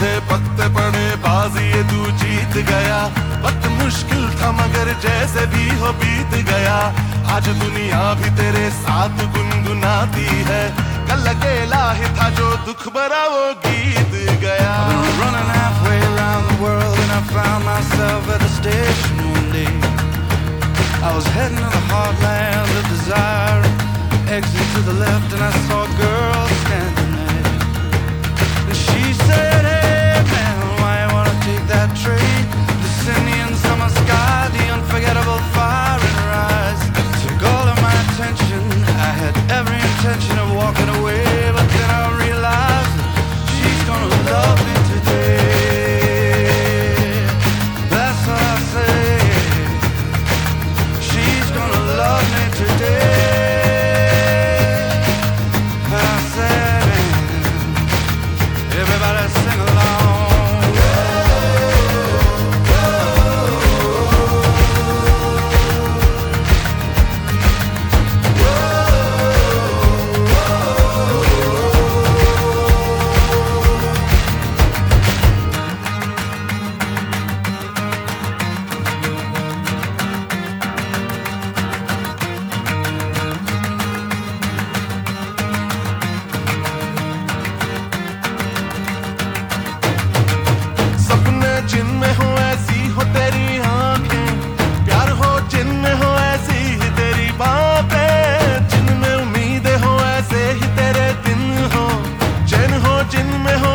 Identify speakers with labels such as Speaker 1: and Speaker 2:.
Speaker 1: थे पत्ते पड़े बाजी ये तू जीत गया। वक्त मुश्किल था मगर जैसे भी हो बीत गया। आज दुनिया भी तेरे साथ गुनगुनाती है। कल अकेला ही था जो दुख भरा वो गीत गया।
Speaker 2: Running halfway around the world and I found myself at the station one day. I was heading to the heartland of desire. Exit to the left and I saw a girl standing there. And she said, hey man, why you wanna take that train? The Indian summer sky, the unforgettable fire in her eyes took all of my attention. I had every intention of walking away, but then I realized she's gonna love me today. That's what I say. She's gonna love me today. I said, everybody sing along.
Speaker 1: जिनमें हो ऐसी हो तेरी आंखें, प्यार हो जिनमें हो ऐसी ही तेरी बातें, जिनमें उम्मीदें हो ऐसे ही तेरे दिन हो, चैन हो जिनमें हो